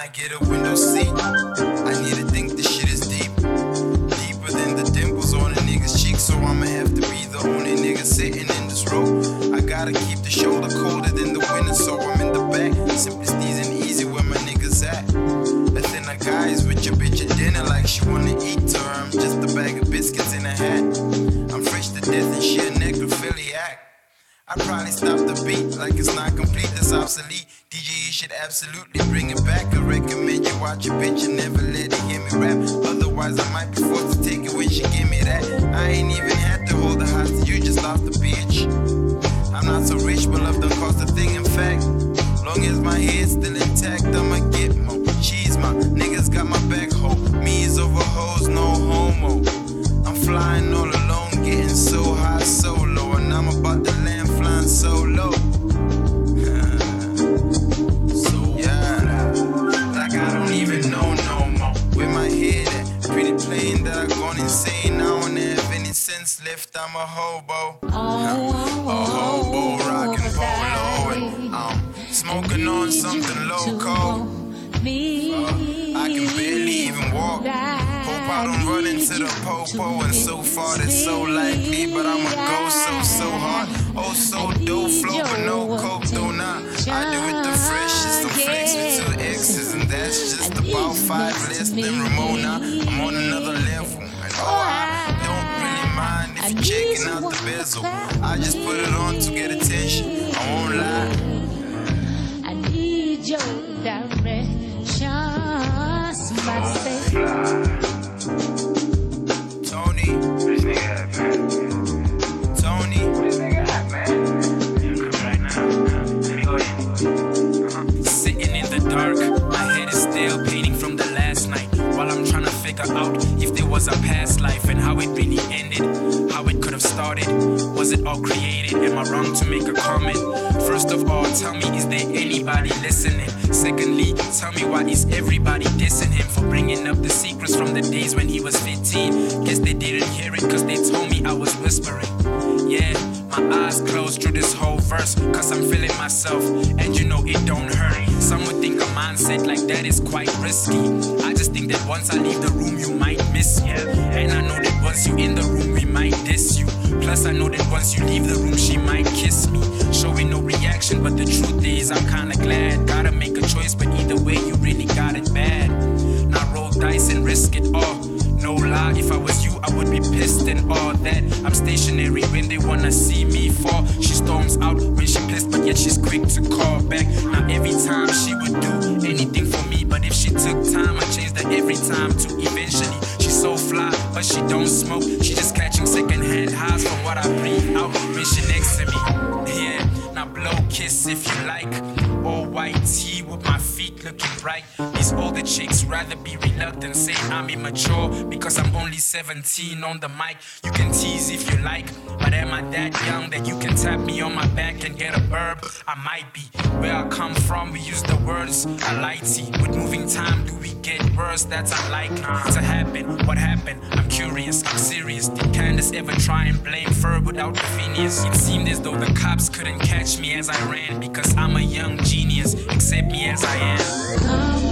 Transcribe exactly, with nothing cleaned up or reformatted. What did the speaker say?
I get a window seat, I need to think this shit is deep. Deeper than the dimples on a nigga's cheek. So I'ma have to be the only nigga sitting in this row. I gotta keep the shoulder colder than the winter, so I'm in the back. Simply steezing easy where my niggas at. But then the guys with your bitch at dinner like she wanna eat to her. I'm just a bag of biscuits in a hat. I'm fresh to death and she a necrophiliac. I probably stop the beat like it's not complete, that's obsolete. D J, you should absolutely bring it back. I recommend you watch your bitch and never let it hear me rap. Otherwise I might be forced to take it when she give me that. I ain't even had to hold the hostage, you just lost the bitch. I'm not so rich, but love don't cost a thing. In fact, long as my head's still intact, I'ma get more cheese. My niggas got my back hoe. Me's over hoes, no homo. I'm flying all alone, getting so high, so low, and I'm about to land flying so low. So yeah, like I don't even know no more where my head at. Pretty plain that I gone insane. I don't have any sense left. I'm a hobo, a hobo rockin' polo, and I'm smoking on something loco. Uh, I can barely even walk. Hope I don't run into the popo, and so far that's so likely, but I'ma go so, so hard. Oh, so dope flow, but no coke, though not. I do it the freshest, some flex with two X's, and that's just about five less than Ramona. I'm on another level, and oh, I don't really mind if you're checking out the bezel. I just put it on to get attention, I won't lie. I need your direction. Somebody say Tony, what this nigga at, man? Tony, what this nigga at, man? You come right now. Let me go in. Uh-huh. Sitting in the dark, my head is still painting from the last night. While I'm trying to figure out if there was a past life and how it really ended, how it could have started. Was it all created? Am I wrong to make a comment? First of all, tell me, is there anybody listening? Secondly, tell me, why is everybody dissing him for bringing up the secrets from the days when he was fifteen? Guess they didn't hear it cause they told me I was whispering. Yeah, my eyes closed through this whole verse cause I'm feeling myself, and you know it don't hurt. Some would think a mindset like that is quite risky. I just think that once I leave the room you might miss me, and I know that once you in the room we might diss you. Plus I know that once you leave the room she might kiss me. Showing no reaction, but the truth is I'm kinda glad. Gotta make a choice, but either way you really got it bad. Now roll dice and risk it all. No lie, if I was you I would be pissed and all that. I'm stationary when they wanna see me fall. She storms out when she pissed, but yet she's quick to call back. Now every time she would do anything for me, but if she took time I changed her every time to eventually. She's so fly, but she don't smoke. She just catching secondhand highs from what I breathe out when she next to me. Yeah, now blow kiss if you like. All white tee with my feet looking bright. These older chicks rather be reluctant, say I'm immature because I'm only seventeen on the mic. You can tease if you like, but am I that young that you can tap me on my back and get a burb? I might be. Where I come from we use the words alighty. With moving time do we get worse? That's unlikely to happen. What happened? I'm curious, I'm serious. Did Candace ever try and blame Ferb without the Phineas? It seemed as though the cops couldn't catch me as I ran because I'm a young genius. Accept me as I am.